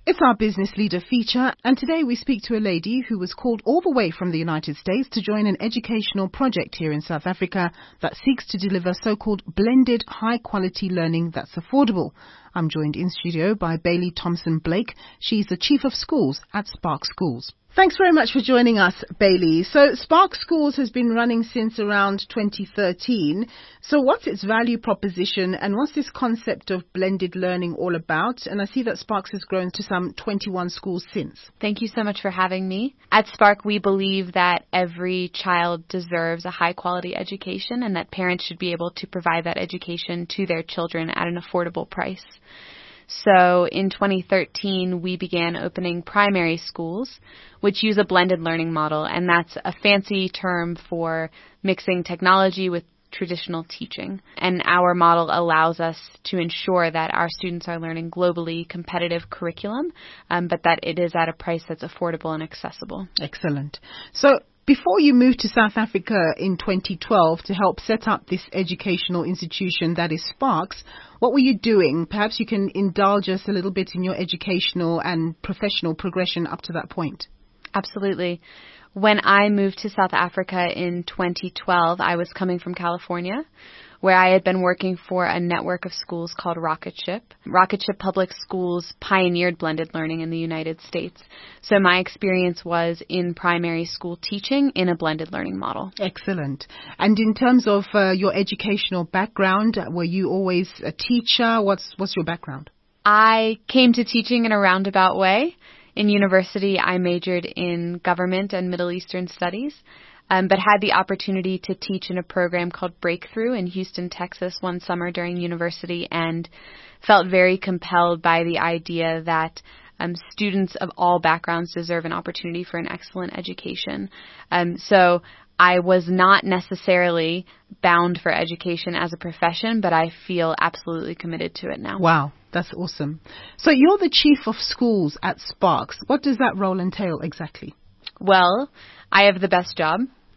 It's our Business Leader feature, and today we speak to a lady who was called all the way from the United States to join an educational project here in South Africa that seeks to deliver so-called blended high-quality learning that's affordable. I'm joined in studio by Bailey Thompson-Blake. She's the Chief of Schools at Spark Schools. Thanks very much for joining us, Bailey. So Spark Schools has been running since around 2013. So what's its value proposition and what's this concept of blended learning all about? And I see that Sparks has grown to some 21 schools since. Thank you so much for having me. At Spark, we believe that every child deserves a high-quality education and that parents should be able to provide that education to their children at an affordable price. So in 2013, we began opening primary schools, which use a blended learning model, and that's a fancy term for mixing technology with traditional teaching. And our model allows us to ensure that our students are learning globally competitive curriculum, but that it is at a price that's affordable and accessible. Excellent. So before you moved to South Africa in 2012 to help set up this educational institution that is Sparks, what were you doing? Perhaps you can indulge us a little bit in your educational and professional progression up to that point. Absolutely. When I moved to South Africa in 2012, I was coming from California, where I had been working for a network of schools called Rocketship. Rocketship Public Schools pioneered blended learning in the United States. So my experience was in primary school teaching in a blended learning model. Excellent. And in terms of your educational background, were you always a teacher? What's your background? I came to teaching in a roundabout way. In university, I majored in government and Middle Eastern studies, but had the opportunity to teach in a program called Breakthrough in Houston, Texas one summer during university, and felt very compelled by the idea that students of all backgrounds deserve an opportunity for an excellent education. So I was not necessarily bound for education as a profession, but I feel absolutely committed to it now. Wow, that's awesome. So you're the Chief of Schools at Sparks. What does that role entail exactly? Well, I have the best job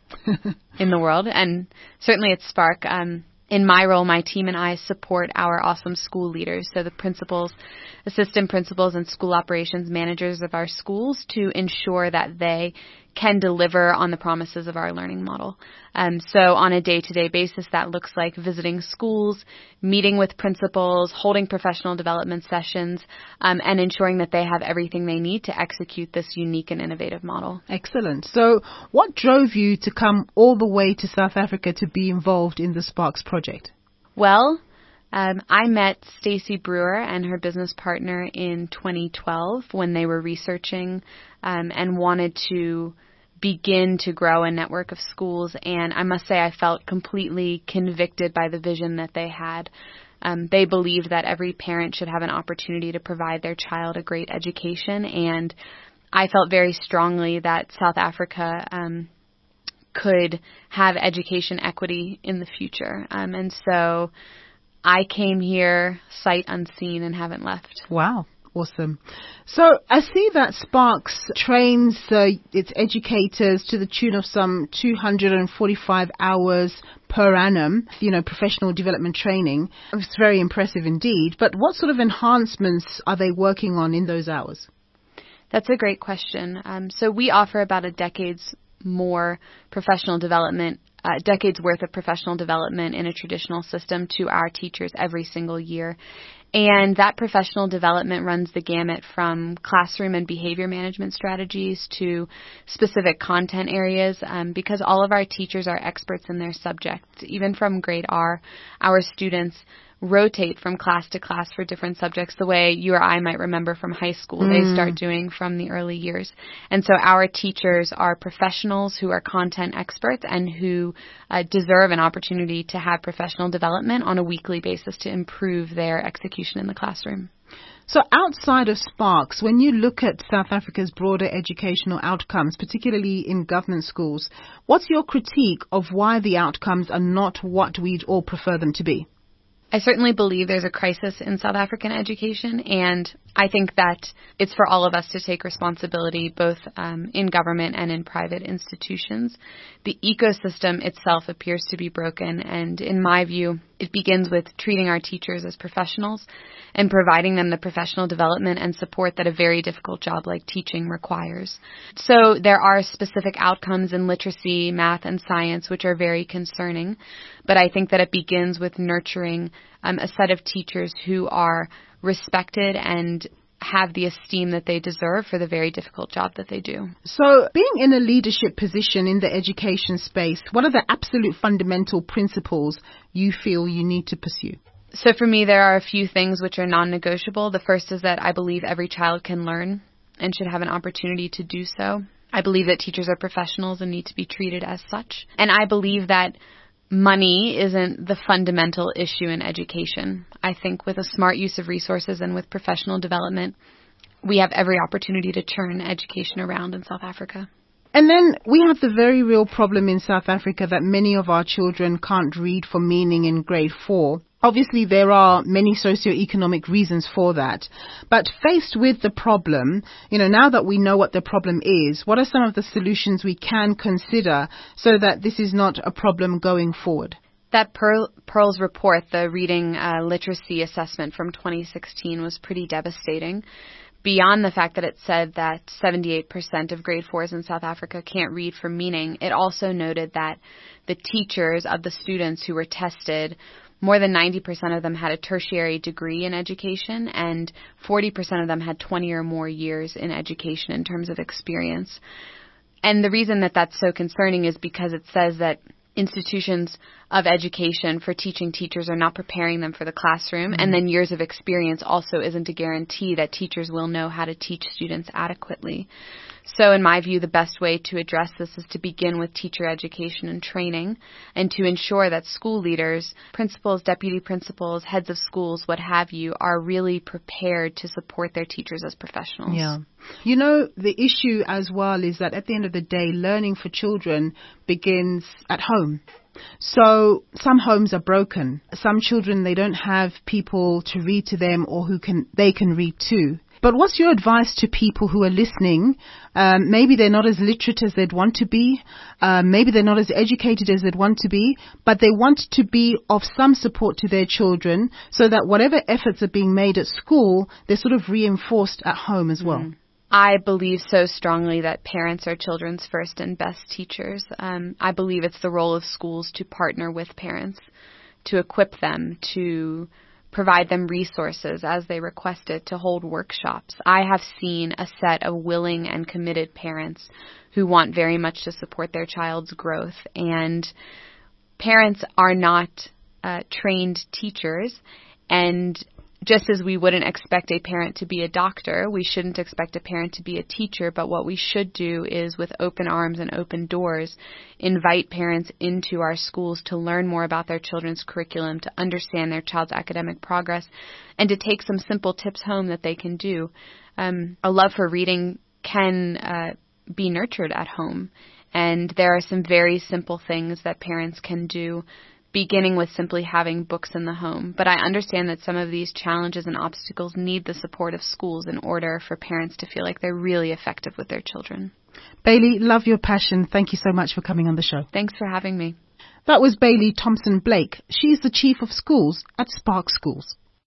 in the world, and certainly at Spark. In my role, my team and I support our awesome school leaders, so the principals, assistant principals, and school operations managers of our schools to ensure that they can deliver on the promises of our learning model. So on a day-to-day basis, that looks like visiting schools, meeting with principals, holding professional development sessions, and ensuring that they have everything they need to execute this unique and innovative model. Excellent. So what drove you to come all the way to South Africa to be involved in the Sparks project? Well, I met Stacey Brewer and her business partner in 2012 when they were researching and wanted to begin to grow a network of schools. And I must say I felt completely convicted by the vision that they had. They believed that every parent should have an opportunity to provide their child a great education. And I felt very strongly that South Africa could have education equity in the future. And so I came here sight unseen and haven't left. Wow. Awesome. So I see that Sparks trains its educators to the tune of some 245 hours per annum, professional development training. It's very impressive indeed. But what sort of enhancements are they working on in those hours? That's a great question. So we offer about a decade's more professional development, decades worth of professional development in a traditional system to our teachers every single year. And that professional development runs the gamut from classroom and behavior management strategies to specific content areas, because all of our teachers are experts in their subject. Even from grade R, our students rotate from class to class for different subjects the way you or I might remember from high school. They start doing from the early years. And so our teachers are professionals who are content experts and who deserve an opportunity to have professional development on a weekly basis to improve their execution in the classroom. So outside of Sparks, when you look at South Africa's broader educational outcomes, particularly in government schools, what's your critique of why the outcomes are not what we'd all prefer them to be? I certainly believe there's a crisis in South African education, and I think that it's for all of us to take responsibility, both in government and in private institutions. The ecosystem itself appears to be broken, and in my view, It begins with treating our teachers as professionals and providing them the professional development and support that a very difficult job like teaching requires. So there are specific outcomes in literacy, math, and science which are very concerning, but I think that it begins with nurturing a set of teachers who are respected and have the esteem that they deserve for the very difficult job that they do. So, being in a leadership position in the education space, what are the absolute fundamental principles you feel you need to pursue? So for me, there are a few things which are non-negotiable. The first is that I believe every child can learn and should have an opportunity to do so. I believe that teachers are professionals and need to be treated as such. And I believe that money isn't the fundamental issue in education. I think with a smart use of resources and with professional development, we have every opportunity to turn education around in South Africa. And then we have the very real problem in South Africa that many of our children can't read for meaning in grade 4. Obviously, there are many socioeconomic reasons for that. But faced with the problem, now that we know what the problem is, what are some of the solutions we can consider so that this is not a problem going forward? That Pearl's report, the reading literacy assessment from 2016, was pretty devastating. Beyond the fact that it said that 78% of grade 4s in South Africa can't read for meaning, it also noted that the teachers of the students who were tested, more than 90% of them had a tertiary degree in education, and 40% of them had 20 or more years in education in terms of experience. And the reason that that's so concerning is because it says that institutions of education for teaching teachers are not preparing them for the classroom, and then years of experience also isn't a guarantee that teachers will know how to teach students adequately. So in my view, the best way to address this is to begin with teacher education and training, and to ensure that school leaders, principals, deputy principals, heads of schools, what have you, are really prepared to support their teachers as professionals. Yeah. The issue as well is that at the end of the day, learning for children begins at home. So some homes are broken. Some children, they don't have people to read to them or they can read to. But what's your advice to people who are listening? Maybe they're not as literate as they'd want to be. Maybe they're not as educated as they'd want to be, but they want to be of some support to their children so that whatever efforts are being made at school, they're sort of reinforced at home as well. I believe so strongly that parents are children's first and best teachers. I believe it's the role of schools to partner with parents, to equip them, to provide them resources as they request it, to hold workshops. I have seen a set of willing and committed parents who want very much to support their child's growth. And parents are not trained teachers, and just as we wouldn't expect a parent to be a doctor, we shouldn't expect a parent to be a teacher, but what we should do is, with open arms and open doors, invite parents into our schools to learn more about their children's curriculum, to understand their child's academic progress, and to take some simple tips home that they can do. A love for reading can be nurtured at home, and there are some very simple things that parents can do, beginning with simply having books in the home. But I understand that some of these challenges and obstacles need the support of schools in order for parents to feel like they're really effective with their children. Bailey, love your passion. Thank you so much for coming on the show. Thanks for having me. That was Bailey Thompson Blake. She's the Chief of Schools at Spark Schools.